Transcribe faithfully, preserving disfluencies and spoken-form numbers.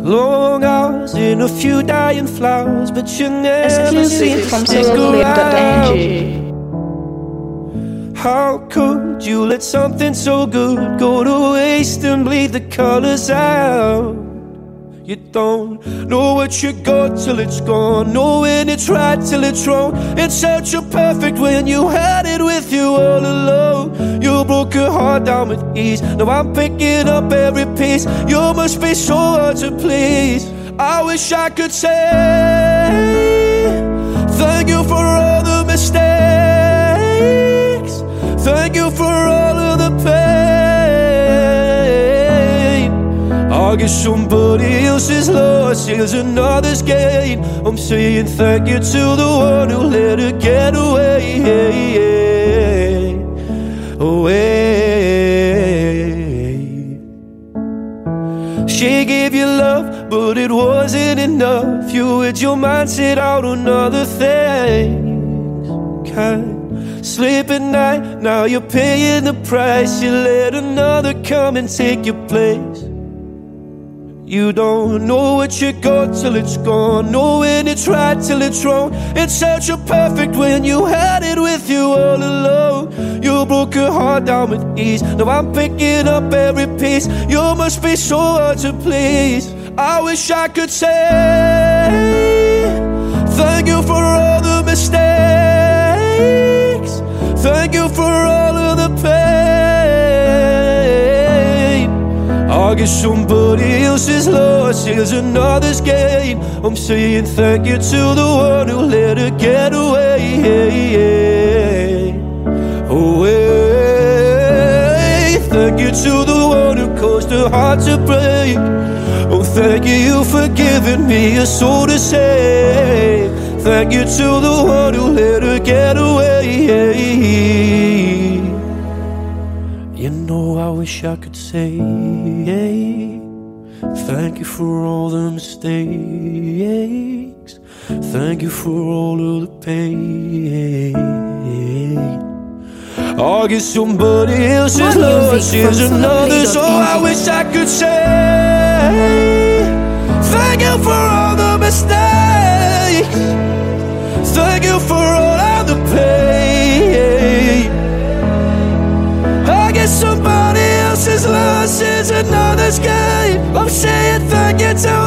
Long hours in a few dying flowers, but you never seem to from stick around. N G. How could you let something so good go to waste and bleed the colors out? You don't know what you got till it's gone, know when it's right till it's wrong. It's such a perfect when you had it with you all alone. You broke your heart down with ease, now I'm picking up every piece. You must be so hard to please. I wish I could say thank you for all the mistakes, thank you for all of the pain. I guess somebody else's loss is another's gain. I'm saying thank you to the one who let her get away, away. She gave you love, but it wasn't enough. You had your mind set out on other things. Can't sleep at night, now you're paying the price. You let another come and take your place. You don't know what you got till it's gone, know when it's right till it's wrong. It's such a perfect when you had it with you all alone. You broke your heart down with ease, now I'm picking up every piece. You must be so hard to please. I wish I could say thank you for all the mistakes, thank you for all of the pain. I guess somebody else's loss is another's gain. I'm saying thank you to the one who let her get away, away. Thank you to the one who caused her heart to break. Oh, thank you for giving me a soul to save. Thank you to the one who let her get away. You know, I wish I could say thank you for all the mistakes, thank you for all of the pain. I guess somebody else's loss is another, so I wish I could say thank you for all the mistakes, thank you for all of the pain. I guess somebody else's loss is another's gain. I'm saying thank you to